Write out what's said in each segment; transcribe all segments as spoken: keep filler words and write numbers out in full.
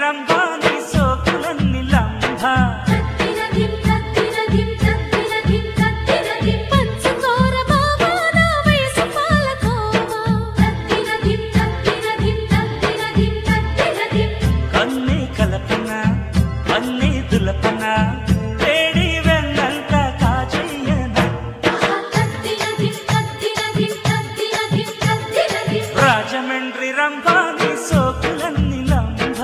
రంభాని సోకులన్ని లంభ కన్నే కలపన అన్నీ దులపన వేడి వెన్నంత కాజయ్యన రాజమండ్రి రంభాని సోకులన్ని లంభ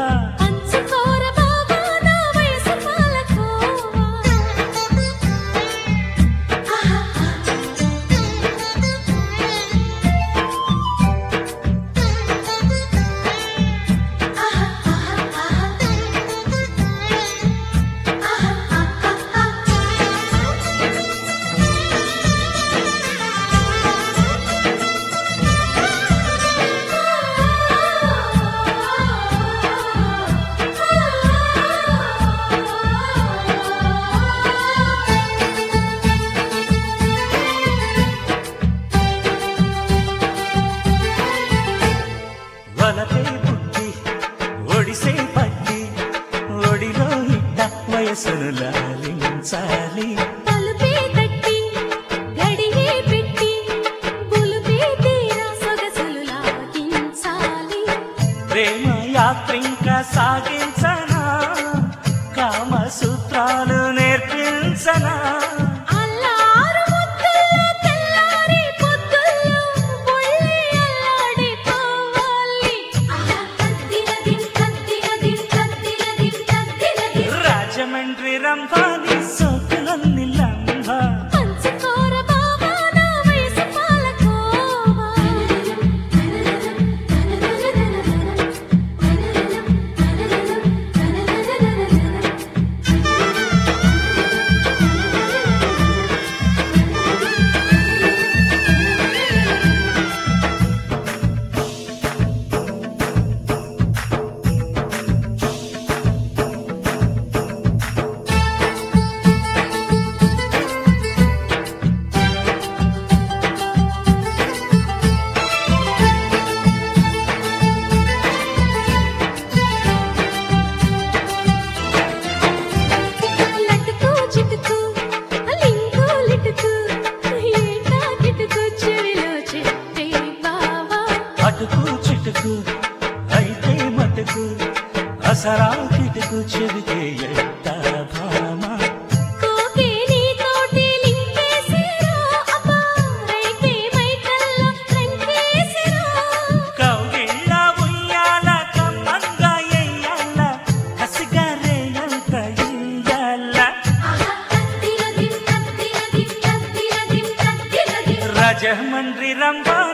వలపే పుట్టి ఒడిసే పట్టి ఒడిలో ఇట్ట వయసును లాలించాలి ప్రేమ యాత్రింకా సాగించనా కామసూత్రాలు నేర్పించనా రాజమండ్రి రంభాని సోకులన్ని లంభ అటుకు చిటుకు అయితే మటుకు అసరా కిటుకు చెబితే ఎట్ట భామ కౌగిళ్ళ ఉయ్యాల కమ్మంగా ఎయ్యాల కసిగా రేయంత ఇయ్యాల రాజమండ్రి రంభా